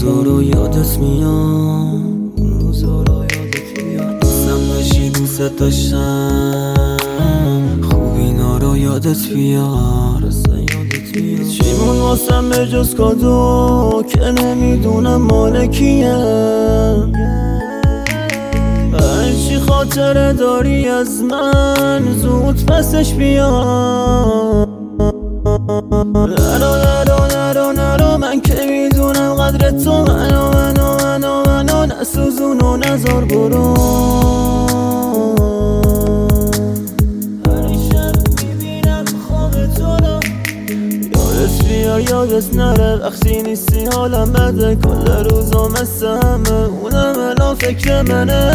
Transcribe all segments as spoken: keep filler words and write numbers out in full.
روزا رو یادت میاد، اون روزا رو یادت میاد. دوستم داشتی دوست داشتم، خوب اینا رو یادت بیار، اصلا یادت بیار. چیمون واسم به جز کادو که نمیدونم مال کیه. هرچی خاطره داری از من زود پسش بیار. نرو نرو نرو نرو من که میدونم قدر تو، منو منو منو منو نسوزون و نزار برو. هر شب میبینم خواب تو رو، یادت بیار یادت نره وقتی نیستی حالم بده. کل روزا مثل همه اونم الان فکر منه.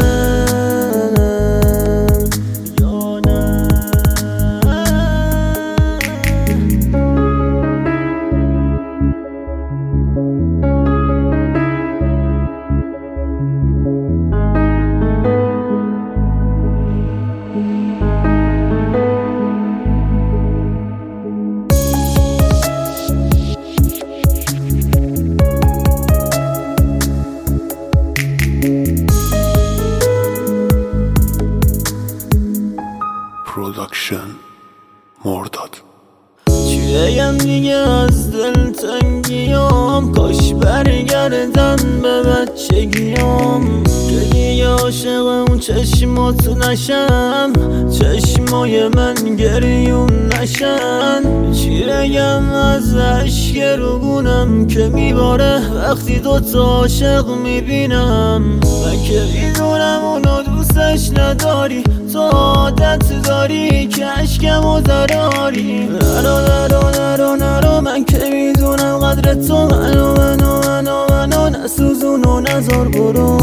پروداکشن مرداد. چی بگم دیگه از دل تنگیام، کاش برگردم به بچگیام. که دیگه عاشق اون چشمات نشم، چشمای من گریون نشن. چی بگم از عشق روگونم که میباره وقتی دوتا عاشق میبینم. من که میدونم اونو دوستش نداری، تو عادت داری که عشقمو دراری. نرو نرو نرو نرو من که میدونم قدر تو، منو منو منو منو نسوزون و نزار برو.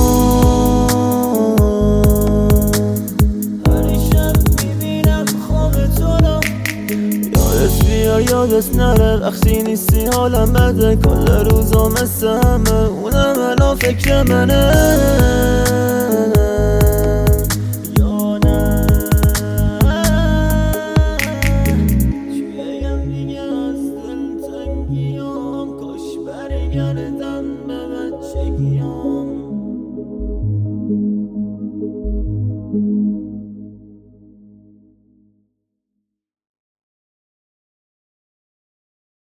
هر شب میبینم خواب تو رو، یادت بیار یادت نره وقتی نیستی حالم بده. کل روزا مثل همه اونم الان فکر منه.